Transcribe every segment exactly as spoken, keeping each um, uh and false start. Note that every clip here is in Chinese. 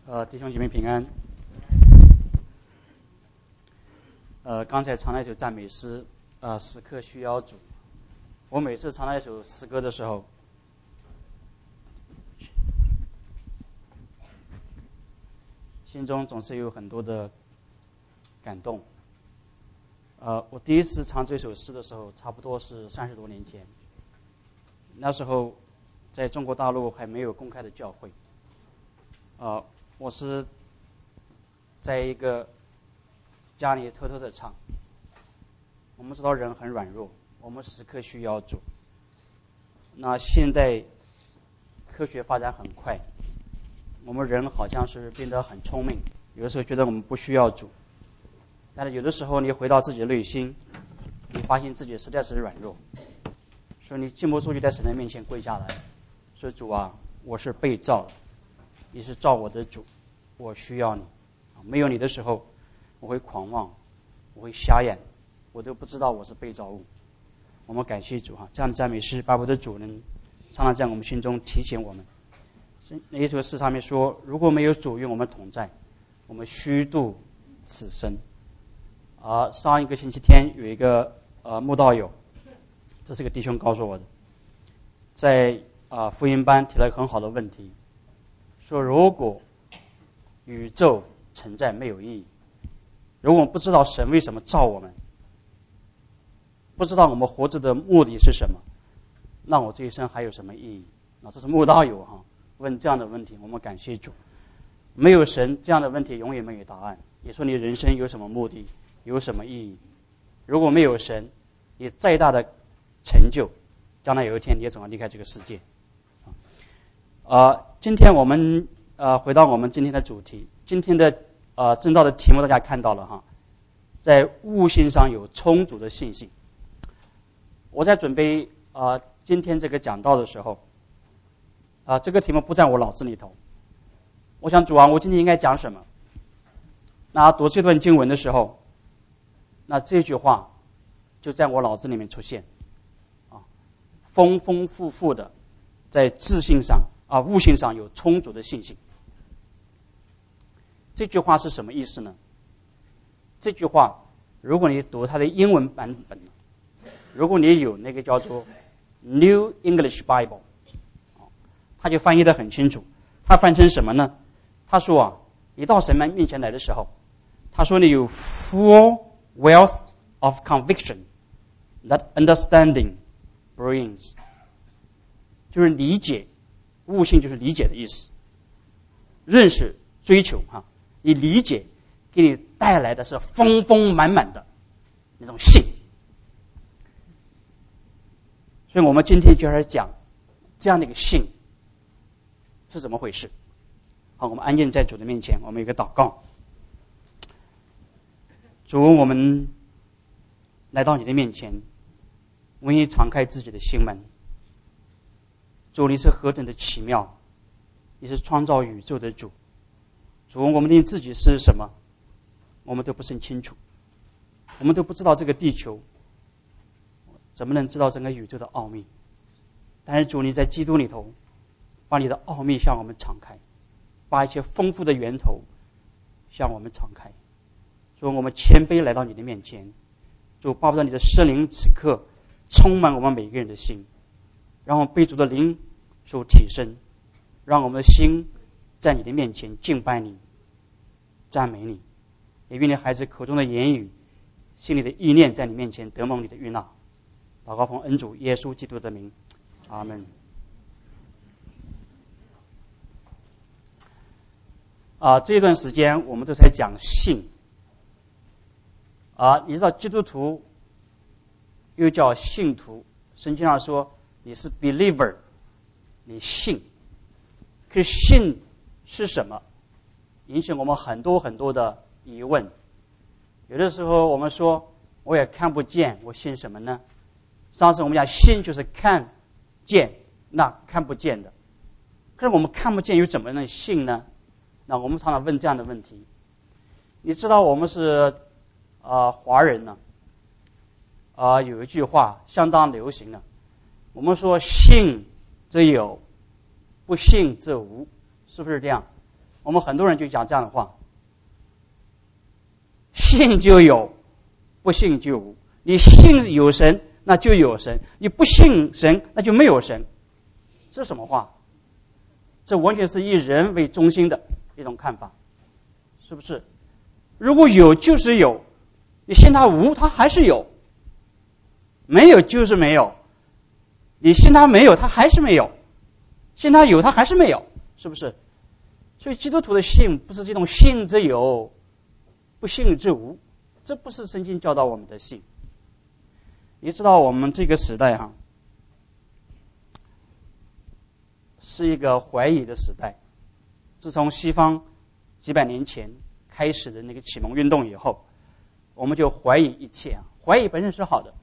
呃，弟兄姐妹平安。呃，刚才唱了一首赞美诗，呃，时刻需要主。我每次唱那一首诗歌的时候，心中总是有很多的感动。呃，我第一次唱这首诗的时候，差不多是三十多年前。那时候，在中国大陆还没有公开的教会。呃，我是在一个家里偷偷的唱。我们知道人很软弱，我们时刻需要主。那现在科学发展很快，我们人好像是变得很聪明，有的时候觉得我们不需要主，但是有的时候你回到自己的内心，你发现自己实在是软弱，所以你禁不住就在神的面前跪下来，说主啊，我是被造的，你是造我的主，我需要你。没有你的时候，我会狂妄，我会瞎眼，我都不知道我是被造物。我们感谢主哈，这样的赞美诗把我的主能常常在我们心中提醒我们。那一首诗上面说，如果没有主与我们同在，我们虚度此生。而上一个星期天有一个呃慕道友，这是个弟兄告诉我的，在啊、呃、福音班提了一个很好的问题，说如果宇宙存在没有意义，如果我们不知道神为什么造我们，不知道我们活着的目的是什么，那我这一生还有什么意义？那这是慕道友哈问这样的问题，我们感谢主。没有神，这样的问题永远没有答案。你说你人生有什么目的，有什么意义？如果没有神，你再大的成就，将来有一天你也总要离开这个世界。呃，今天我们呃回到我们今天的主题，今天的呃正道的题目大家看到了哈，在悟性上有充足的信心。我在准备呃今天这个讲道的时候，啊、呃、这个题目不在我脑子里头。我想主啊，我今天应该讲什么？那读这段经文的时候，那这句话就在我脑子里面出现，啊，丰丰富富的在自信上啊悟性上有充足的信心。这句话是什么意思呢？这句话如果你读它的英文版本，如果你有那个叫做 New English Bible， 它就翻译得很清楚。它翻成什么呢？他说啊，你到神面前来的时候，他说你有 full wealth of conviction that understanding brings， 就是理解，悟性就是理解的意思，认识追求哈，你理解给你带来的是丰丰满满的那种信。所以我们今天就来讲这样的一个信是怎么回事。好，我们安静在主的面前，我们有个祷告。主，我们来到你的面前，我们也敞开自己的心门。主，你是何等的奇妙，你是创造宇宙的主。主，我们连自己是什么我们都不甚清楚，我们都不知道这个地球，怎么能知道整个宇宙的奥秘？但是主，你在基督里头把你的奥秘向我们敞开，把一些丰富的源头向我们敞开。主，我们谦卑来到你的面前，主，巴不得你的圣灵此刻充满我们每个人的心，让我们被主的灵所提升，让我们的心在你的面前敬拜你，赞美你。也愿你孩子口中的言语，心里的意念在你面前得蒙你的悦纳。祷告奉恩主耶稣基督的名，阿们。啊，这段时间我们都在讲信啊，你知道基督徒又叫信徒，圣经上说你是 believer， 你信。可是信是什么？引起我们很多很多的疑问。有的时候我们说我也看不见，我信什么呢？上次我们讲信就是看见那看不见的，可是我们看不见又怎么能信呢？那我们常常问这样的问题。你知道我们是呃华人呢，啊、呃、有一句话相当流行的，我们说信则有，不信则无，是不是这样？ 我们很多人就讲这样的话，信就有，不信就无。你信有神，那就有神；你不信神，那就没有神。这是什么话？这完全是以人为中心的一种看法，是不是？如果有就是有，你信他无，他还是有；没有就是没有，你信他没有，他还是没有；信他有，他还是没有，是不是？所以基督徒的信不是这种信之有，不信之无，这不是圣经教导我们的信。你知道我们这个时代哈、啊，是一个怀疑的时代。自从西方几百年前开始的那个启蒙运动以后，我们就怀疑一切啊。怀疑本身是好的，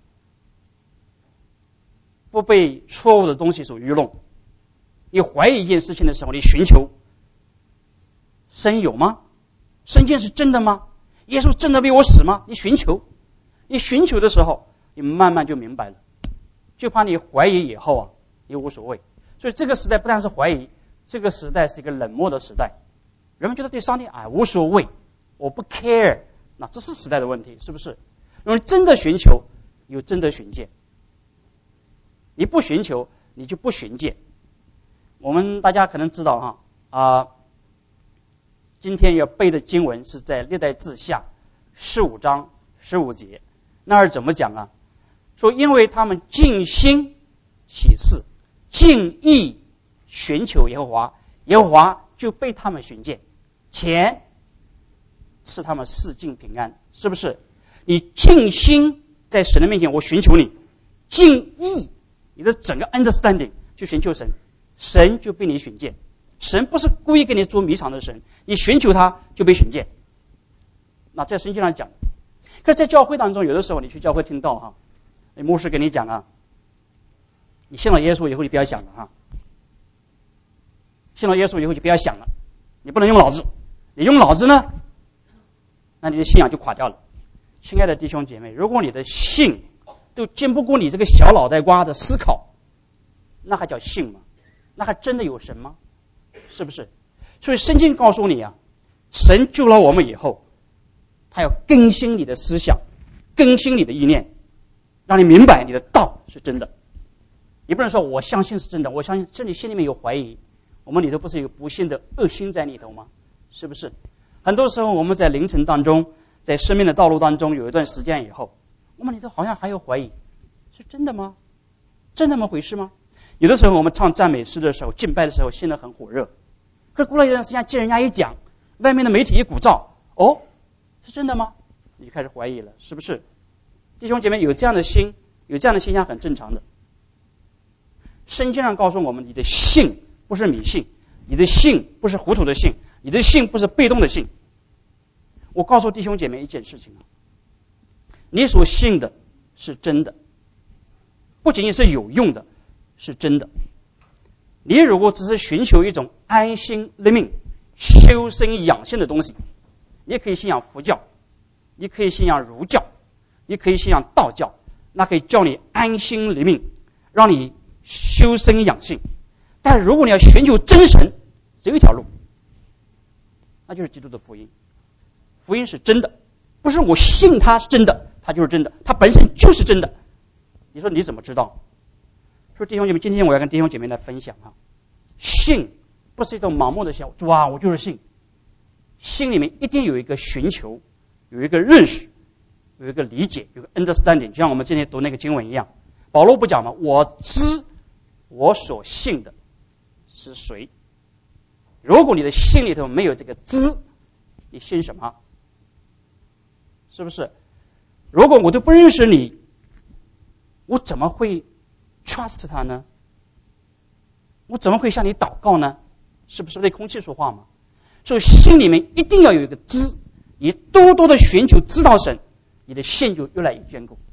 不被错误的东西所愚弄。你怀疑一件事情的时候，你寻求神有吗？圣经是真的吗？耶稣真的为我死吗？你寻求，你寻求的时候，你慢慢就明白了。就怕你怀疑以后啊，你无所谓。所以这个时代不但是怀疑，这个时代是一个冷漠的时代。人们觉得对上帝啊无所谓，我不 care， 那这是时代的问题，是不是？因为真的寻求，有真的寻见；你不寻求，你就不寻见。我们大家可能知道哈啊、呃，今天要背的经文是在历代志下十五章十五节，那儿怎么讲啊？说因为他们尽心起誓，尽意寻求耶和华，耶和华就被他们寻见，且赐他们四境平安，是不是？你尽心在神的面前，我寻求你，尽意你的整个 understanding 去寻求神，神就被你寻见。神不是故意给你做迷藏的神，你寻求他就被寻见。那在圣经上讲，可是在教会当中，有的时候你去教会听到哈，牧师跟你讲啊，你信了耶稣以后你不要想了哈，信了耶稣以后就不要想了，你不能用脑子，你用脑子呢，那你的信仰就垮掉了。亲爱的弟兄姐妹，如果你的信都经不过你这个小脑袋瓜的思考，那还叫信吗？那还真的有神吗？是不是？所以圣经告诉你啊，神救了我们以后，他要更新你的思想，更新你的意念，让你明白你的道是真的。你不能说我相信是真的，我相信这里心里面有怀疑，我们里头不是有不幸的恶心在里头吗？是不是？很多时候我们在凌晨当中，在生命的道路当中有一段时间以后，我们里头好像还有怀疑，是真的吗？真那么回事吗？有的时候我们唱赞美诗的时候，敬拜的时候，心里很火热，可是过了一段时间，见人家一讲，外面的媒体一鼓噪，哦，是真的吗？你就开始怀疑了，是不是？弟兄姐妹，有这样的心，有这样的现象很正常的。圣经上告诉我们，你的信不是迷信，你的信不是糊涂的信，你的信不是被动的信。我告诉弟兄姐妹一件事情啊，你所信的是真的，不仅仅是有用的，是真的。你如果只是寻求一种安心立命、修身养性的东西，你可以信仰佛教，你可以信仰儒教，你可以信仰道教，那可以叫你安心立命，让你修身养性。但如果你要寻求真神，只有一条路，那就是基督的福音。福音是真的，不是我信它是真的，它就是真的，它本身就是真的。你说你怎么知道？说弟兄姐妹，今天我要跟弟兄姐妹来分享啊，信不是一种盲目的信，哇，我就是信。心里面一定有一个寻求，有一个认识，有一个理解，有个 understanding， 就像我们今天读那个经文一样。保罗不讲吗？我知我所信的是谁。如果你的心里头没有这个知，你信什么？是不是？如果我都不认识你，我怎么会 trust 他呢？我怎么会向你祷告呢？是不是对空气说话吗？所以心里面一定要有一个知，你多多的寻求知道神，你的信就越来越坚固。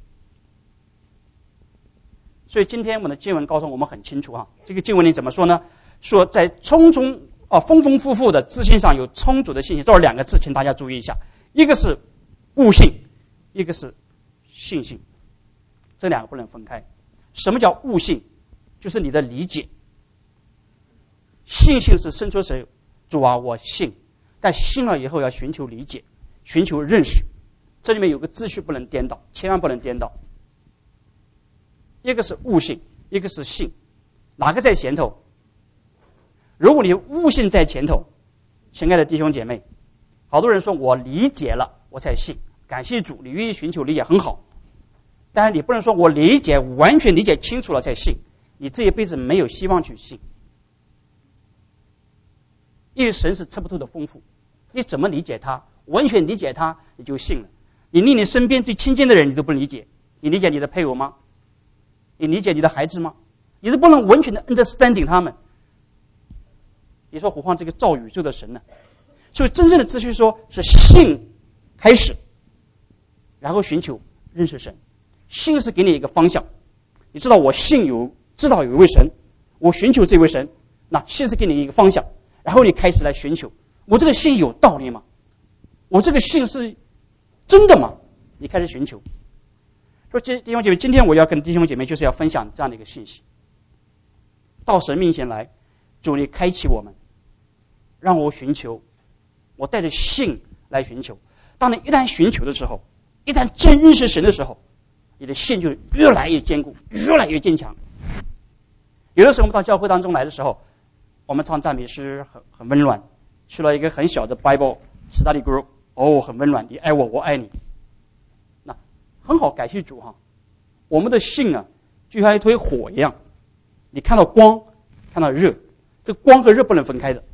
所以今天我们的经文告诉我们很清楚啊，这个经文里怎么说呢？说在充充啊丰丰富富的自信上有充足的信心，这是两个字，请大家注意一下，一个是悟性，一个是信心，这两个不能分开。什么叫悟性？就是你的理解。信心是生出谁？ 主啊，我信，但信了以后要寻求理解，寻求认识。这里面有个秩序不能颠倒，千万不能颠倒。一个是悟性，一个是信，哪个在前头？如果你悟性在前头，亲爱的弟兄姐妹，好多人说我理解了我才信，感谢主，你愿意寻求理解很好，但是你不能说我理解完全理解清楚了才信，你这一辈子没有希望去信。因为神是测不透的丰富，你怎么理解他，完全理解他你就信了。你连你身边最亲近的人你都不理解，你理解你的配偶吗？你理解你的孩子吗？你是不能完全的 understanding 他们，你说何况这个造宇宙的神呢？所以真正的秩序说是信开始，然后寻求认识神。信是给你一个方向，你知道我信有知道有一位神，我寻求这位神，那信是给你一个方向，然后你开始来寻求，我这个信有道理吗？我这个信是真的吗？你开始寻求。说弟兄姐妹，今天我要跟弟兄姐妹就是要分享这样的一个信息，到神面前来，主你开启我们，让我寻求，我带着信来寻求。当你一旦寻求的时候，一旦真认识神的时候，你的信就越来越坚固，越来越坚强。有的时候我们到教会当中来的时候，我们唱赞美诗很很温暖，去了一个很小的 Bible Study Group， 哦，很温暖，你爱我，我爱你，那很好，感谢主哈。我们的信啊，就像一堆火一样，你看到光，看到热，这个光和热不能分开的。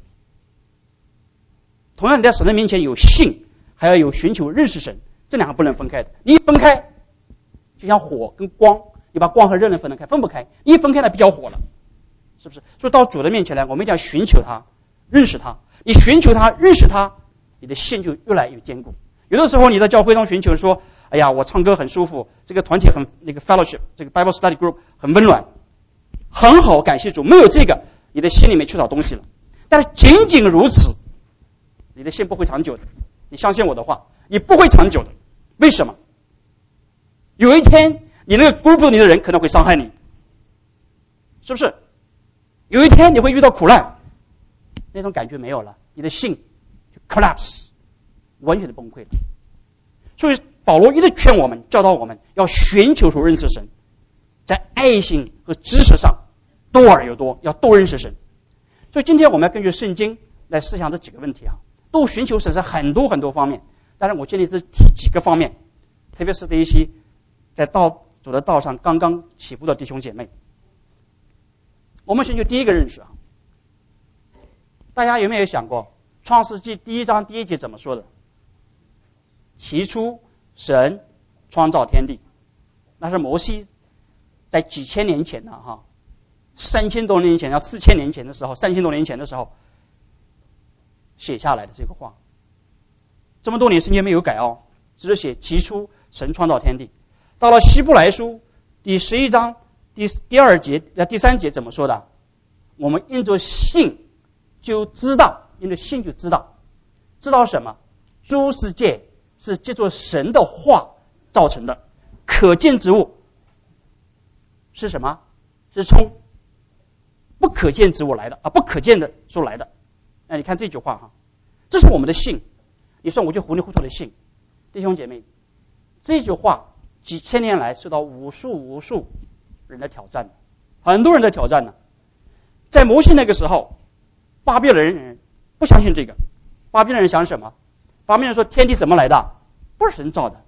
同样你在神的面前有信，还要有寻求认识神，这两个不能分开的。你一分开，就像火跟光，你把光和热能分得开，分不开。你一分开了，比较火了，是不是？所以到主的面前来，我们一定要寻求他，认识他。你寻求他，认识他，你的信就越来越坚固。有的时候你在教会中寻求说，哎呀，我唱歌很舒服，这个团体很那个 fellowship， 这个 Bible Study Group 很温暖，很好，感谢主。没有这个，你的心里面缺少东西了。但是仅仅如此，你的信不会长久的。你相信我的话，你不会长久的。为什么？有一天你那个 group 里的人可能会伤害你，是不是？有一天你会遇到苦难，那种感觉没有了，你的信就 collapse， 完全的崩溃了。所以保罗一直劝我们，教导我们要寻求所认识神，在爱心和知识上多而又多，要多认识神。所以今天我们要根据圣经来思想这几个问题啊，多寻求神是很多很多方面，但是我建议这提几个方面，特别是对一些在道走的道上刚刚起步的弟兄姐妹。我们先就第一个认识啊，大家有没有想过创世纪第一章第一节怎么说的？起初神创造天地，那是摩西在几千年前呢，哈，三千多年前，要四千年前的时候，三千多年前的时候写下来的这个话。这么多年圣经没有改哦，只是写起初神创造天地。到了希伯来书第十一章第第二节呃第三节怎么说的？我们因着信就知道，因着信就知道，知道什么？诸世界是借助神的话造成的，可见之物是什么？是从不可见之物来的啊，不可见的说来的。那你看这句话哈，这是我们的信。你说我就糊里糊涂的信，弟兄姐妹，这句话几千年来受到无数无数人的挑战，很多人的挑战呢。在摩西那个时候，巴比伦人不相信这个。巴比伦人想什么？巴比伦人说天地怎么来的？不是神造的，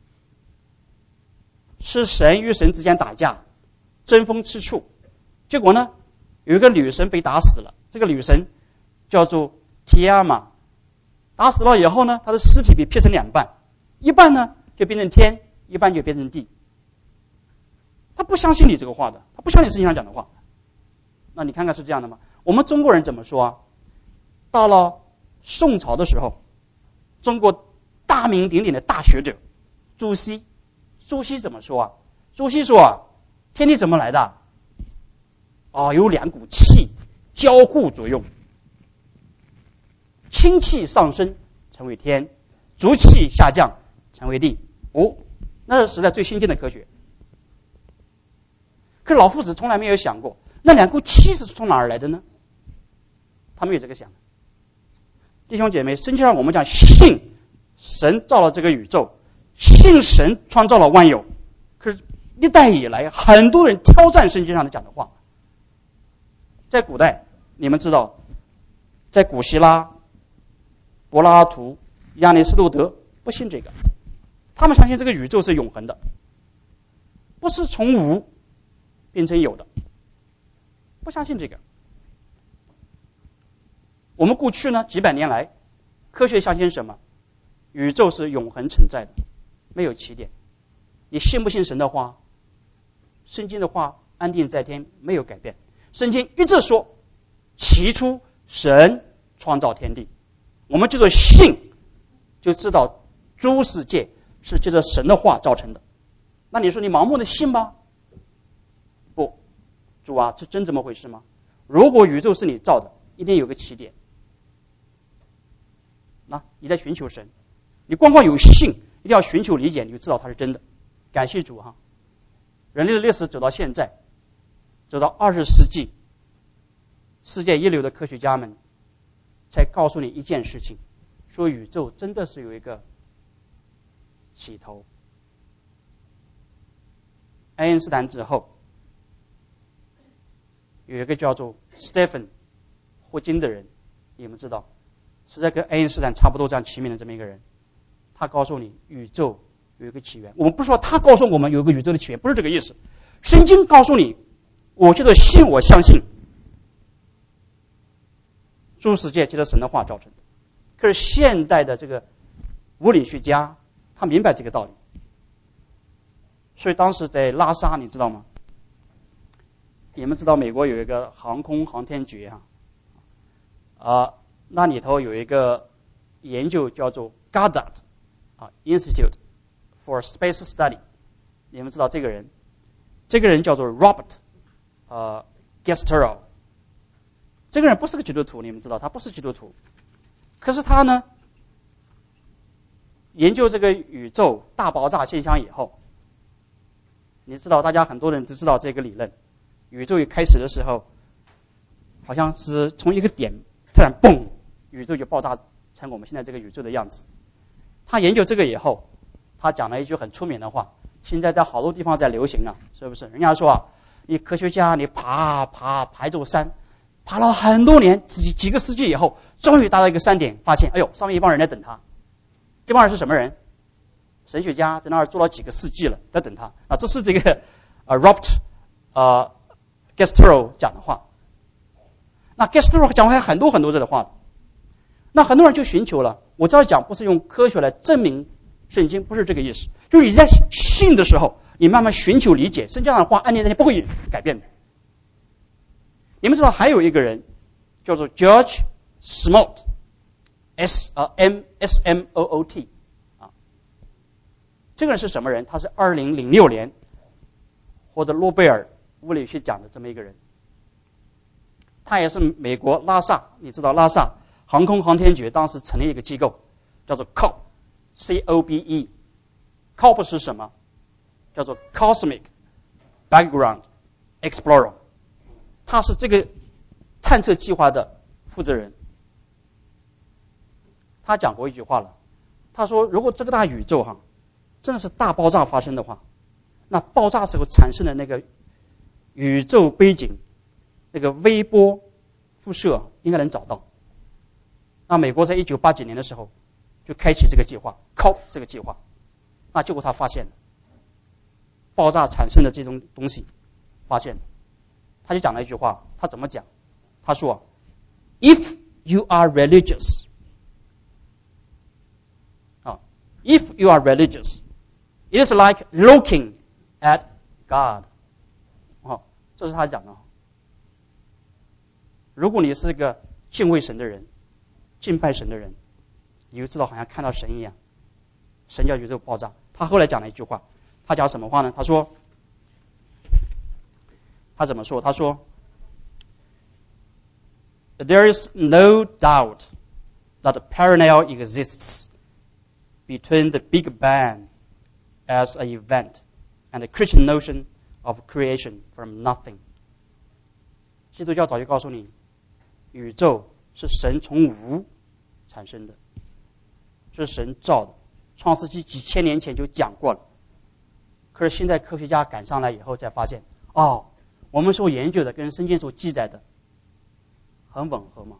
是神与神之间打架，争风吃醋。结果呢，有一个女神被打死了，这个女神叫做提亚玛。打死了以后呢，她的尸体被劈成两半，一半呢就变成天，一半就变成地。他不相信你这个话的，他不相信圣经上讲的话。那你看看是这样的吗？我们中国人怎么说啊？到了宋朝的时候，中国大名鼎鼎的大学者朱熹，朱熹怎么说啊？朱熹说啊，天地怎么来的？哦，有两股气交互作用，氢气上升成为天，浊气下降成为地。哦，那是时代最先进的科学。可老夫子从来没有想过，那两股气是从哪儿来的呢？他没有这个想。 弟兄姐妹，圣经上我们讲信神造了这个宇宙，信神创造了万有。可是，一代以来，很多人挑战圣经上的讲的话。在古代，你们知道，在古希腊、柏拉图、亚里士多德不信这个，他们相信这个宇宙是永恒的，不是从无变成有的，不相信这个。我们过去呢几百年来，科学相信什么？宇宙是永恒存在的，没有起点。你信不信神的话？圣经的话安定在天，没有改变。圣经一直说，起初神创造天地。我们就说信，就知道诸世界是借着神的话造成的。那你说你盲目的信吗？不，主啊，是真这么回事吗？如果宇宙是你造的，一定有个起点。那你在寻求神，你光光有信，一定要寻求理解，你就知道它是真的。感谢主哈！人类的历史走到现在，走到二十世纪，世界一流的科学家们才告诉你一件事情，说宇宙真的是有一个起头。爱因斯坦之后，有一个叫做 Stephen 霍金的人，你们知道，是在跟爱因斯坦差不多这样齐名的这么一个人。他告诉你宇宙有一个起源。我们不说他告诉我们有一个宇宙的起源，不是这个意思。圣经告诉你，我叫做信，我相信诸世界借着神的话造成的。可是现代的这个物理学家，他明白这个道理。所以当时在拉萨，你知道吗？你们知道美国有一个航空航天局啊，啊，那里头有一个研究叫做 Goddard 啊 Institute for Space Study。你们知道这个人？这个人叫做 Robert 呃 Gestero。这个人不是个基督徒，你们知道他不是基督徒。可是他呢，研究这个宇宙大爆炸现象以后，你知道大家很多人都知道这个理论，宇宙一开始的时候，好像是从一个点突然嘣，宇宙就爆炸成我们现在这个宇宙的样子。他研究这个以后，他讲了一句很出名的话，现在在好多地方在流行啊，是不是？人家说啊，你科学家你爬爬爬一座山，爬了很多年，几几个世纪以后，终于达到一个山顶，发现哎呦，上面一帮人在等他。这帮人是什么人？神学家在那儿做了几个世纪了，在等他。啊，这是这个呃 Robert 呃 Gestero 讲的话。那 Gestero 讲过很多很多这的话，那很多人就寻求了。我这样讲不是用科学来证明圣经，不是这个意思。就是你在信的时候，你慢慢寻求理解圣经上的话，按念那些不会改变的。你们知道还有一个人叫做 George Smoot S 呃 M S M O O T 啊，这个人是什么人？他是二零零六年获得诺贝尔物理学奖的这么一个人。他也是美国拉萨，你知道拉萨航空航天局当时成立一个机构，叫做 C O B E C O B E。 C O B E 是什么？叫做 Cosmic Background Explorer。 他是这个探测计划的负责人。他讲过一句话了，他说如果这个大宇宙哈真的是大爆炸发生的话，那爆炸时候产生的那个宇宙背景那个微波辐射应该能找到。那美国在一九八几年的时候就开启这个计划 C O B E 这个计划，那结果他发现了爆炸产生的这种东西，发现了他就讲了一句话，他怎么讲？他说 If you are religious If you are religious, it is like looking at God。 哦，这是他讲的。如果你是个敬畏神的人，敬拜神的人，你就知道好像看到神一样。神叫宇宙爆炸。他后来讲了一句话，他讲什么话呢？他说，他怎么说？他说 There is no doubt that parallel exists between the Big Bang as an event and the Christian notion of creation from nothing。 基督教早就告诉你，宇宙是神从无产生的，是神造的。创世纪几千年前就讲过了，可是现在科学家赶上来以后才发现，哦，我们所研究的跟圣经所记载的很吻合吗？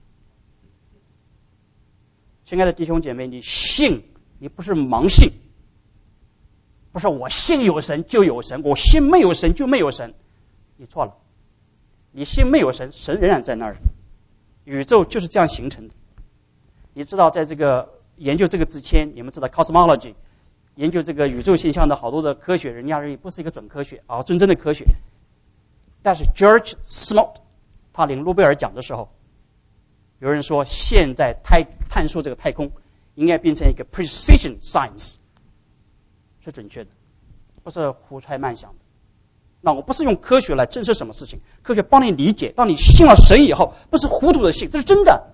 亲爱的弟兄姐妹，你信，你不是盲信，不是我信有神就有神，我信没有神就没有神，你错了。你信没有神，神仍然在那儿。宇宙就是这样形成的。你知道，在这个研究这个之前，你们知道 cosmology 研究这个宇宙现象的好多的科学，人家认为不是一个准科学啊，真正的科学。但是 George Smoot 他领诺贝尔奖的时候，有人说现在太探索这个太空应该变成一个 precision science， 是准确的，不是胡揣乱想的。那我不是用科学来证实什么事情，科学帮你理解。当你信了神以后，不是糊涂的信，这是真的。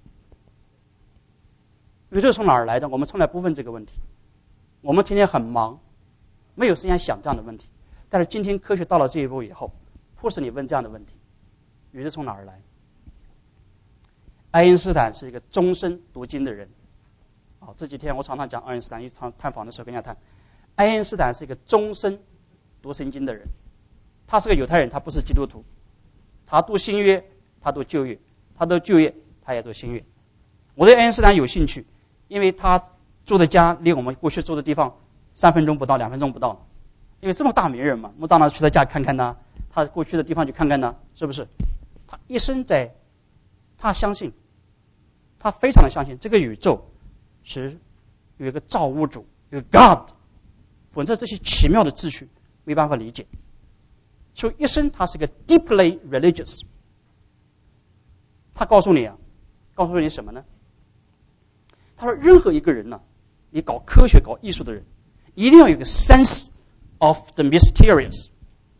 宇宙从哪儿来的？我们从来不问这个问题。我们天天很忙，没有时间想这样的问题。但是今天科学到了这一步以后，迫使你问这样的问题：宇宙从哪儿来？爱因斯坦是一个终身读经的人。啊，这几天我常常讲爱因斯坦，一场探访的时候跟人家谈，爱因斯坦是一个终身读圣经的人。他是个犹太人，他不是基督徒。他读新约，他读旧约，他读旧约，他也读新约。我对爱因斯坦有兴趣，因为他住的家离我们过去住的地方三分钟不到，两分钟不到。因为这么大名人嘛，我们当然去他家看看他，他过去的地方去看看他，是不是？他一生在，他相信，他非常的相信这个宇宙是有一个造物主，有个 God， 否则这些奇妙的秩序没办法理解。所以一生他是个 deeply religious。他告诉你啊，告诉你什么呢？他说，任何一个人呢、啊，你搞科学、搞艺术的人，一定要有个 sense of the mysterious，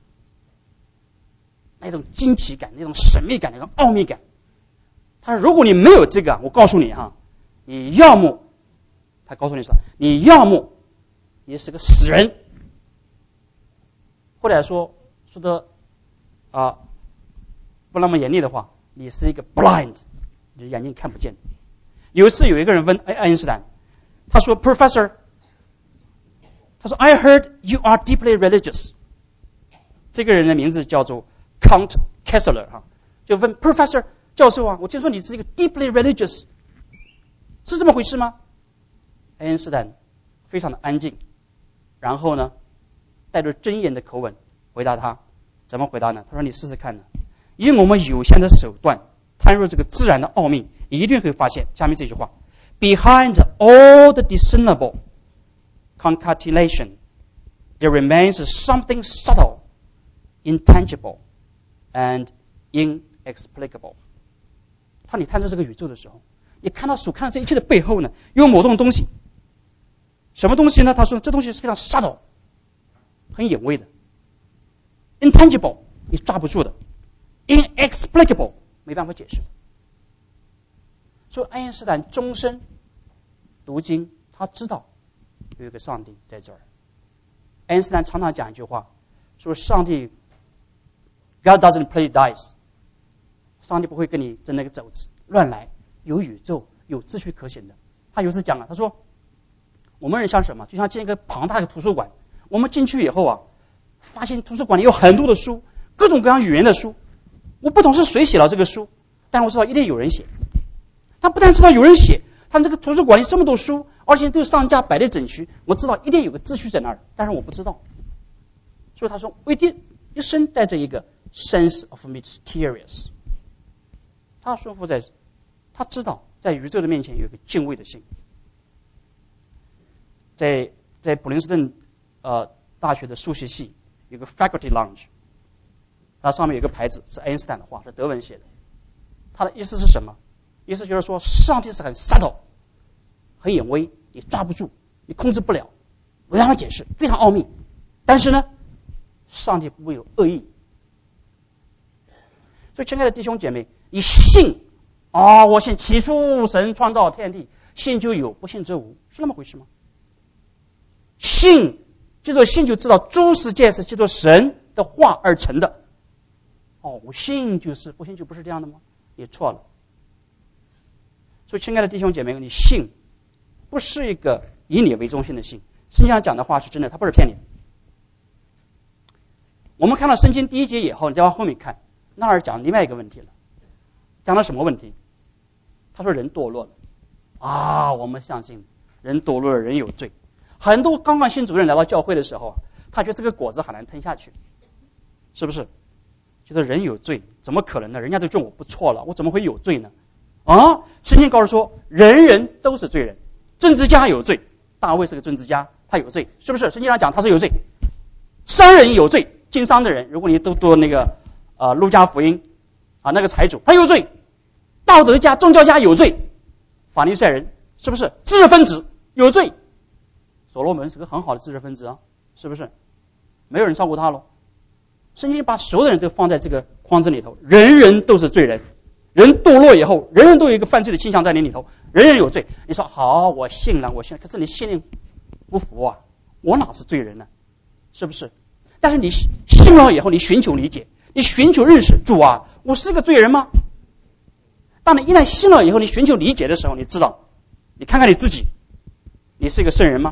那种惊奇感、那种神秘感、那种奥秘感。他说，如果你没有这个，我告诉你哈、啊，你要么，他告诉你什么？你要么你是个死人，或者说说的啊不那么严厉的话，你是一个 blind， 你的眼睛看不见。有一次有一个人问爱爱因斯坦，他说 Professor， 他说 I heard you are deeply religious。 这个人的名字叫做 Count Kessler 哈，就问 Professor 教授啊，我听说你是一个 deeply religious， 是这么回事吗？爱因斯坦非常的安静，然后呢带着箴言的口吻回答他。怎么回答呢？他说，你试试看呢，以我们有限的手段探入这个自然的奥秘，一定会发现下面这句话 Behind all the discernible concatenation there remains something subtle, intangible and inexplicable。 当你探究这个宇宙的时候，你看到所看到这一切的背后呢，有某种东西。什么东西呢？他说这东西是非常 subtle， 很隐微的， intangible 你抓不住的， inexplicable 没办法解释。所以爱因斯坦终身读经，他知道有一个上帝在这儿。爱因斯坦常常讲一句话，说上帝 God doesn't play dice， 上帝不会跟你争那个走子乱来，有宇宙，有秩序可行的。他有次讲了，他说我们人像什么？就像进一个庞大的图书馆，我们进去以后啊，发现图书馆里有很多的书，各种各样语言的书。我不懂是谁写了这个书，但我知道一定有人写。他不但知道有人写，他这个图书馆里这么多书，而且都上架摆得整齐，我知道一定有个秩序在那儿，但是我不知道。所以他说，我一定一生带着一个 sense of mysterious。他说服在，他知道在宇宙的面前有一个敬畏的心。在在普林斯顿呃大学的数学系有个 faculty lounge， 它上面有个牌子是爱因斯坦的话，是德文写的。他的意思是什么？意思就是说，上帝是很 subtle， 很隐微，你抓不住，你控制不了，没办法解释，非常奥秘。但是呢，上帝不会有恶意。所以，亲爱的弟兄姐妹，你信啊、哦，我信起初神创造天地，信就有，不信则无，是那么回事吗？信，记住信就知道诸世界是借着神的话而成的。哦，我信就是，不信就不是这样的吗？也错了。 所以亲爱的弟兄姐妹，你信不是一个以你为中心的信，圣经上讲的话是真的，它不是骗你的。我们看到圣经第一节以后，你再往后面看，那儿讲另外一个问题了，讲了什么问题？他说人堕落了啊，我们相信人堕落了，人有罪。很多刚刚信主任来到教会的时候，他觉得这个果子很难吞下去，是不是？觉得人有罪，怎么可能呢？人家都觉得我不错了，我怎么会有罪呢？啊，圣经告诉说，人人都是罪人，政治家有罪，大卫是个政治家，他有罪，是不是？圣经上讲他是有罪，商人有罪，经商的人，如果你都读那个呃路加福音啊，那个财主他有罪，道德家、宗教家有罪，法利赛人是不是？知识分子有罪，所罗门是个很好的知识分子啊，是不是？没有人超过他咯。圣经把所有的人都放在这个框子里头，人人都是罪人，人堕落以后，人人都有一个犯罪的倾向在你里头，人人有罪。你说好，我信了，我信了，可是你心里不服啊，我哪是罪人呢？是不是？但是你信了以后，你寻求理解，你寻求认识，主啊，我是个罪人吗？当你一旦信了以后，你寻求理解的时候，你知道，你看看你自己，你是一个圣人吗？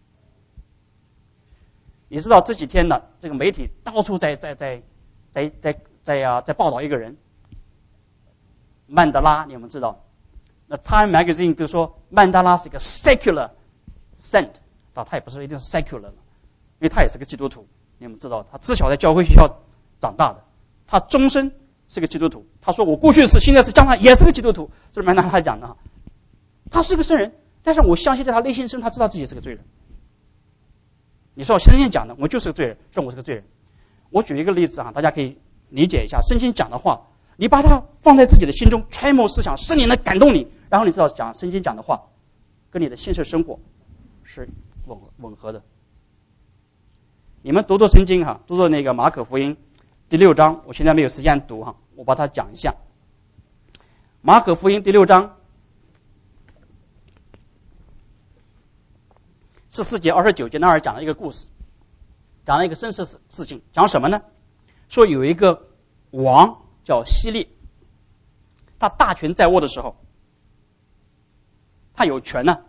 你知道这几天呢，这个媒体到处在在在在在在呀、啊、在报道一个人，曼德拉，你们知道？那 Time Magazine 就说曼德拉是一个 secular saint， 但他也不是一定是 secular 了，因为他也是个基督徒。你们知道，他自小在教会学校长大的，他终身是个基督徒。他说我过去是，现在是，将来也是个基督徒，这是曼德拉讲的。他是个圣人，但是我相信在他内心深，他知道自己是个罪人。你说我圣经讲的，我就是个罪人，说我是个罪人。我举一个例子啊，大家可以理解一下圣经讲的话，你把它放在自己的心中，揣摩思想，圣灵能感动你，然后你知道讲圣经讲的话跟你的现实生活是吻吻合的。你们读读圣经哈，读读那个马可福音第六章，我现在没有时间读哈，我把它讲一下。马可福音第六章十四节、二十九节那儿讲了一个故事，讲了一个真实事情，讲什么呢？说有一个王叫希律，他大权在握的时候，他有权呢，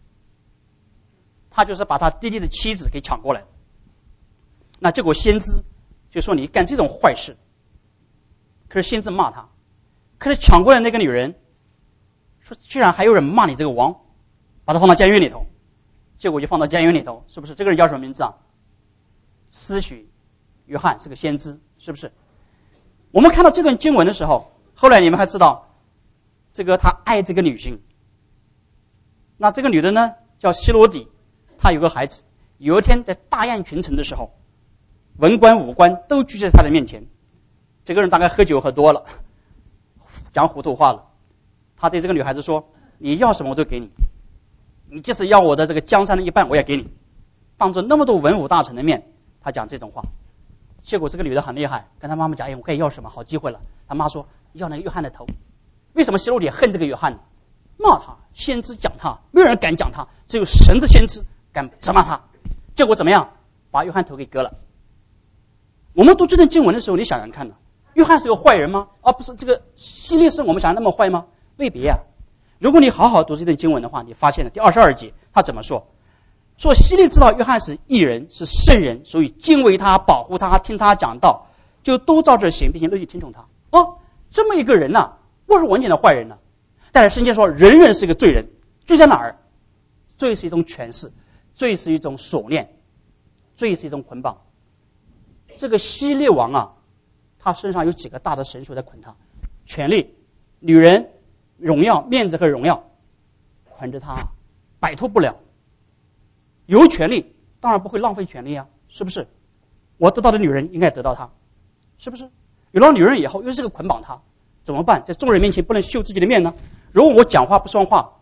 他就是把他弟弟的妻子给抢过来。那结果先知就说你干这种坏事，可是先知骂他，可是抢过来那个女人说，居然还有人骂你这个王，把他放到监狱里头。结果就放到监狱里头，是不是？这个人叫什么名字啊？施许约翰，是个先知，是不是？我们看到这段经文的时候，后来你们还知道，这个他爱这个女性，那这个女的呢叫希罗底，她有个孩子。有一天在大宴群臣的时候，文官武官都聚在他的面前，这个人大概喝酒喝多了，讲糊涂话了。他对这个女孩子说：“你要什么我都给你。”你即使要我的这个江山的一半，我也给你。当着那么多文武大臣的面，他讲这种话。结果这个女的很厉害，跟他妈妈讲：“哎，我可以要什么？好机会了。”他妈说：“要那个约翰的头。”为什么希罗底恨这个约翰呢？骂他，先知讲他，没有人敢讲他，只有神的先知敢责骂他。结果怎么样？把约翰头给割了。我们读这段经文的时候，你想想看呢，约翰是个坏人吗？啊，不是，这个希律是我们想的那么坏吗？未必啊。如果你好好读这段经文的话，你发现了第二十二节他怎么说？说希律知道约翰是义人，是圣人，所以敬畏他，保护他，听他讲道，就都照着行，并且乐意听从他。哦，这么一个人呢、啊，不是完全的坏人呢、啊。但是圣经说人人是个罪人，罪在哪儿？罪是一种权势，罪是一种锁链，罪是一种捆绑。这个希律王啊，他身上有几个大的绳索在捆他：权力、女人、荣耀、面子和荣耀，捆着他，摆脱不了。有权利当然不会浪费权利啊，是不是？我得到的女人应该得到她，是不是？有了女人以后又是个捆绑她，怎么办？在众人面前不能秀自己的面呢？如果我讲话不算话，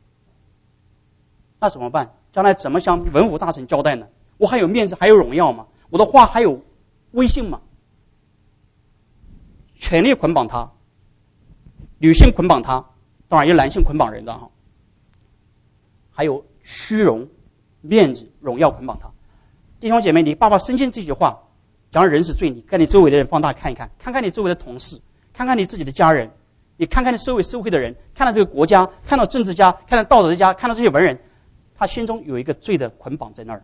那怎么办？将来怎么向文武大臣交代呢？我还有面子还有荣耀吗？我的话还有威信吗？权力捆绑他，女性捆绑他，当然有男性捆绑人的哈，还有虚荣、面子、荣耀捆绑他。弟兄姐妹，你爸爸深信这句话，讲人是罪，你跟你周围的人放大看一看，看看你周围的同事，看看你自己的家人， 你看看那社会社会的人，看到这个国家，看到政治家，看到道德家，看到这些文人，他心中有一个罪的捆绑在那儿。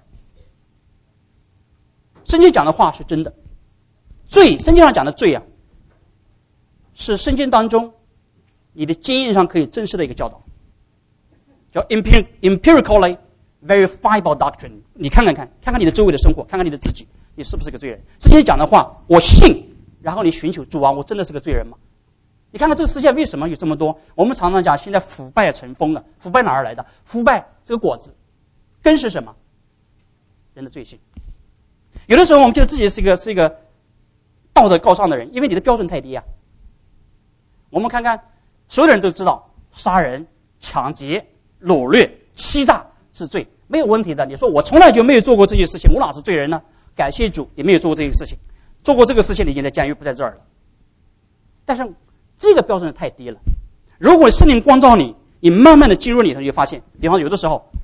圣经讲的话是真的，罪，圣经上讲的罪啊，是圣经当中你的经验上可以证实的一个教导，叫 empirically verifiable doctrine。你看看看，看看你的周围的生活，看看你的自己，你是不是个罪人？圣经讲的话，我信，然后你寻求主啊，我真的是个罪人吗？你看看这个世界为什么有这么多？我们常常讲现在腐败成风了，腐败哪儿来的？腐败这个果子根是什么？人的罪性。有的时候我们觉得自己是一个是一个道德高尚的人，因为你的标准太低啊。我们看看，所有的人都知道杀人、抢劫、掳掠、欺诈是罪，没有问题的。你说我从来就没有做过这些事情，我哪是罪人呢？感谢主，也没有做过这些事情。做过这个事情，你已经在监狱不在这儿了。但是这个标准太低了。如果圣灵光照你，你慢慢的进入里头，你就发现，比方说有的时候，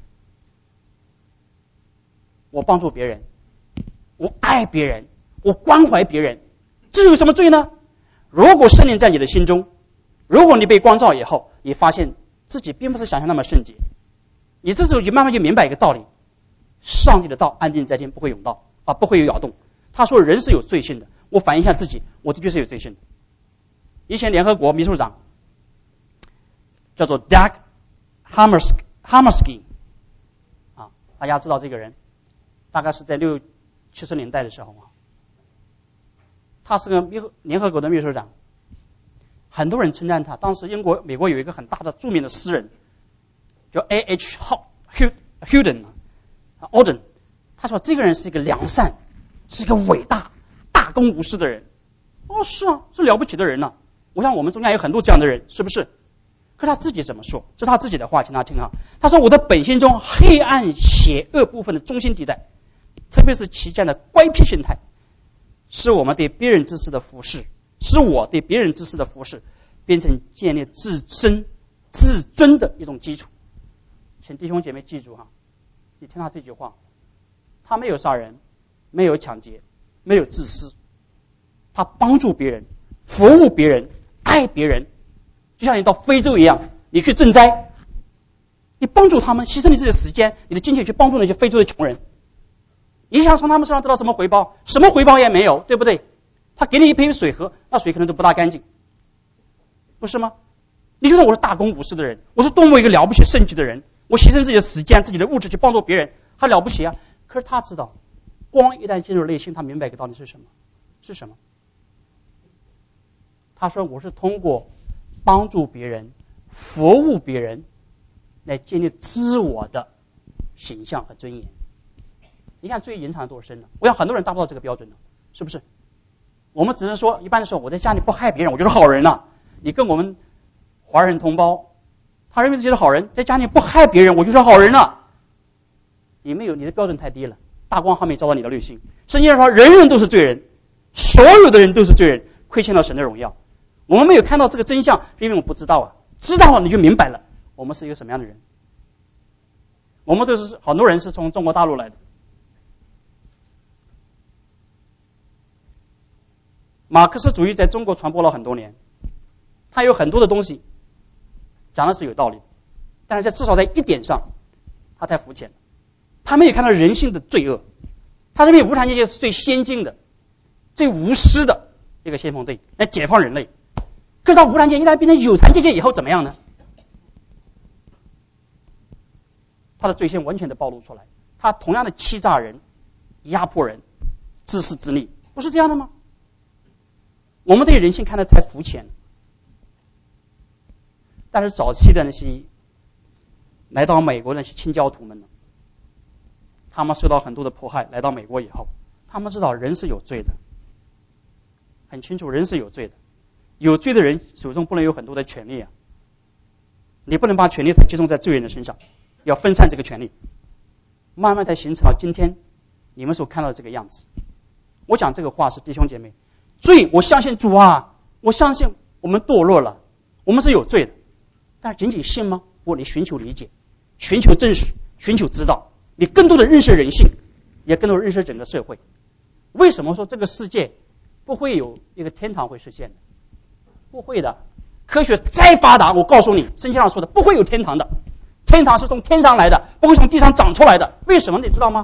我帮助别人，我爱别人，我关怀别人，这有什么罪呢？如果圣灵在你的心中，如果你被光照以后，你发现自己并不是想象那么圣洁，你这时候就慢慢就明白一个道理：上帝的道安定在天，不会涌到啊，不会有摇动。他说人是有罪性的，我反映一下自己，我的确是有罪性的。以前联合国秘书长叫做 Dag Hammarskjöld 啊，大家知道这个人，大概是在六七十年代的时候啊，他是个联合国的秘书长，很多人称赞他。当时英国、美国有一个很大的著名的诗人叫 A H Huden 啊 Auden， 他说这个人是一个良善，是一个伟大、大公无私的人。哦，是啊，是了不起的人呢、啊。我想我们中间有很多这样的人，是不是？可是他自己怎么说？这是他自己的话，请大家听啊。他说：“我的本心中黑暗邪恶部分的中心地带，特别是其间的乖僻心态，是我们对别人之事的服侍，是我对别人之事的服侍，变成建立自身自尊的一种基础。”请弟兄姐妹记住哈，你听他这句话，他没有杀人，没有抢劫，没有自私，他帮助别人，服务别人，爱别人。就像你到非洲一样，你去赈灾，你帮助他们，牺牲你自己的时间、你的金钱去帮助那些非洲的穷人，你想从他们身上得到什么回报？什么回报也没有，对不对？他给你一杯水喝，那水可能都不大干净，不是吗？你觉得我是大公无私的人，我是多么一个了不起圣洁的人，我牺牲自己的时间、自己的物质去帮助别人，还了不起啊？可是他知道，光一旦进入内心，他明白一个道理是什么？是什么？他说：“我是通过帮助别人、服务别人，来建立自我的形象和尊严。”你看，罪隐藏的多深呢？我想很多人达不到这个标准的，是不是？我们只是说，一般的时候，我在家里不害别人，我就是好人了、啊。你跟我们华人同胞，他认为自己是好人，在家里不害别人，我就是好人了、啊。你没有，你的标准太低了。大光还没照到你的内心。圣经上说，人人都是罪人，所有的人都是罪人，亏欠了神的荣耀。我们没有看到这个真相，因为我们不知道啊。知道了你就明白了，我们是一个什么样的人。我们都是很多人是从中国大陆来的。马克思主义在中国传播了很多年，他有很多的东西讲的是有道理，但是在至少在一点上，他太肤浅了。他没有看到人性的罪恶，他认为无产阶级是最先进的、最无私的一个先锋队，来解放人类。可是到无产阶级一旦变成有产阶级以后怎么样呢？他的罪性完全的暴露出来，他同样的欺诈人、压迫人、自私自利，不是这样的吗？我们对人性看得太肤浅了。但是早期的那些来到美国的那些清教徒们呢，他们受到很多的迫害，来到美国以后，他们知道人是有罪的，很清楚人是有罪的。有罪的人手中不能有很多的权利啊，你不能把权力集中在罪人的身上，要分散这个权利，慢慢才形成了今天你们所看到的这个样子。我讲这个话是弟兄姐妹，罪，我相信主啊，我相信我们堕落了，我们是有罪的，但是仅仅信吗？不，你寻求理解，寻求真实，寻求知道，你更多的认识人性，也更多的认识整个社会。为什么说这个世界不会有一个天堂会实现的？不会的， 科学再发达，我告诉你，圣经上说的不会有天堂的，天堂是从天上来的，不会从地上长出来的。为什么你知道吗？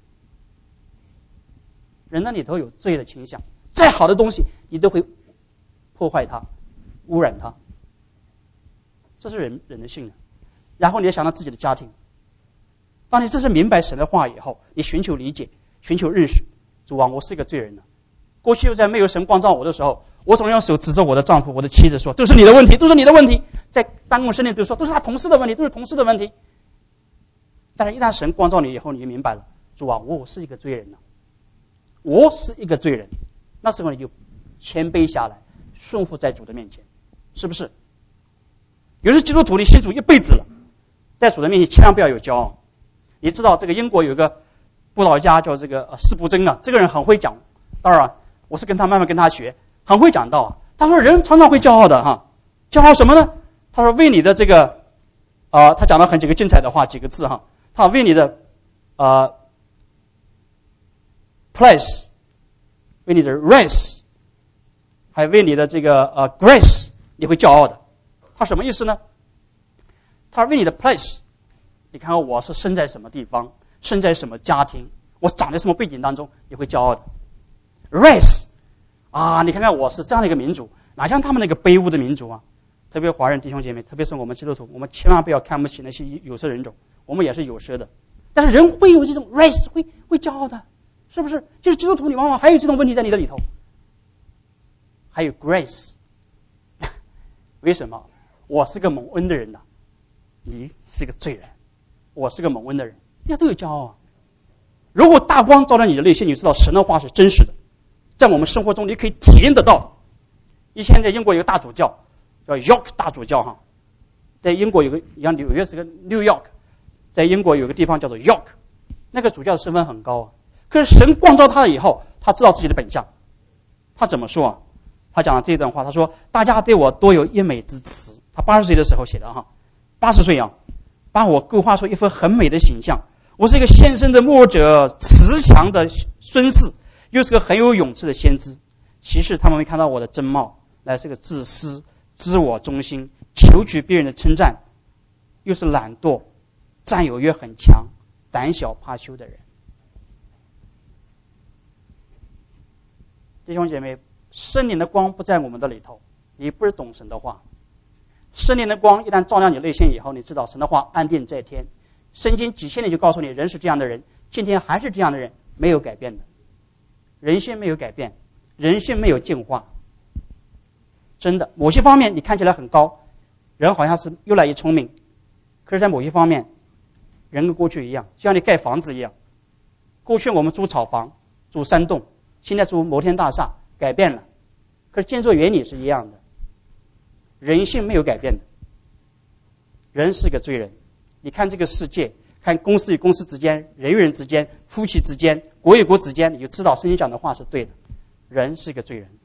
人的里头有罪的倾向，再好的东西你都会破坏它，污染它，这是人人的性的。然后你要想到自己的家庭，当你真是明白神的话以后，你寻求理解，寻求认识。主啊，我是一个罪人呢。过去在没有神光照我的时候，我总用手指着我的丈夫、我的妻子说，都是你的问题，都是你的问题。在办公室里都说，都是他同事的问题，都是同事的问题。但是一旦神光照你以后，你就明白了，主啊，我是一个罪人呢，我是一个罪人。那时候你就谦卑下来，顺服在主的面前，是不是？有的基督徒你信主一辈子了，在主的面前千万不要有骄傲。你知道这个英国有一个布道家叫这个施布真啊，这个人很会讲，当然我是跟他慢慢跟他学，很会讲道啊。他说人常常会骄傲的哈，骄傲什么呢？他说为你的这个啊、呃，他讲了很几个精彩的话，几个字哈，他为你的呃 place， 为你的 race， 还为你的这个呃 grace， 你会骄傲的。他什么意思呢？他为你的 place， 你看看我是生在什么地方，生在什么家庭，我长在什么背景当中，你会骄傲的。race 啊，你看看我是这样的一个民族，哪像他们那个卑污的民族啊！特别华人弟兄姐妹，特别是我们基督徒，我们千万不要看不起那些有色人种，我们也是有色的。但是人会有这种 race， 会会骄傲的，是不是？就是基督徒，你往往还有这种问题在你的里头。还有 grace， 为什么？我是个蒙恩的人呐、啊，你是个罪人，我是个蒙恩的人，大家都有骄傲啊。如果大光照在你的内心，你知道神的话是真实的，在我们生活中你可以体验得到。以前在英国有个大主教叫 York 大主教哈，在英国有个像纽约是个 New York， 在英国有个地方叫做 York， 那个主教的身份很高啊。可是神光照他了以后，他知道自己的本相，他怎么说啊？他讲了这段话，他说大家对我多有溢美之词。他八十岁的时候写的哈，八十岁啊，把我构画出一幅很美的形象。我是一个献身的牧者，慈祥的孙氏，又是个很有勇气的先知。其实他们没看到我的真貌，乃是个自私、自我中心、求取别人的称赞，又是懒惰、占有欲很强、胆小怕羞的人。弟兄姐妹，圣灵的光不在我们的里头，你不是懂神的话。圣灵的光一旦照亮你内心以后，你知道神的话安定在天。圣经几千年就告诉你，人是这样的人，今天还是这样的人，没有改变的。人性没有改变，人性没有进化。真的，某些方面你看起来很高，人好像是越来越聪明，可是在某些方面，人跟过去一样，就像你盖房子一样。过去我们租草房、住山洞，现在住摩天大厦，改变了，可是建筑原理是一样的。人性没有改变的，人是个罪人。你看这个世界，看公司与公司之间，人与人之间，夫妻之间，国与国之间，你就知道圣经讲的话是对的。人是个罪人，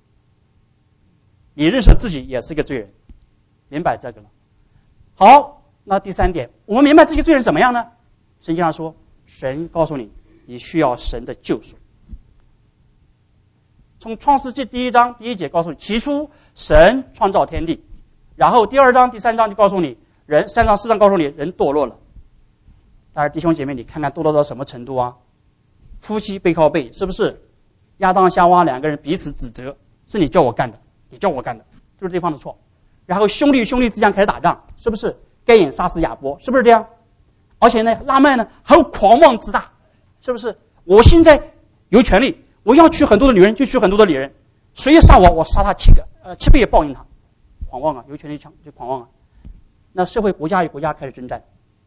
你认识自己也是个罪人，明白这个了。好，那第三点，我们明白这些罪人怎么样呢？圣经上说，神告诉你，你需要神的救赎。从创世纪第一章第一节告诉你，起初神创造天地，然后第二章第三章就告诉你，人三章四章告诉你人堕落了。但是弟兄姐妹，你看看堕落到什么程度啊？夫妻背靠背，是不是？亚当夏娃两个人彼此指责，是你叫我干的，你叫我干的，就是对方的错。然后兄弟兄弟之间开始打仗，是不是？该隐杀死亚伯，是不是这样？而且呢，拉麦呢还有狂妄之大，是不是？我现在有权利，我要娶很多的女人，就娶很多的女人，谁也杀我，我杀他七个，呃，七倍也报应他。狂妄啊，有权利抢就狂妄啊。那社会国家与国家开始征战，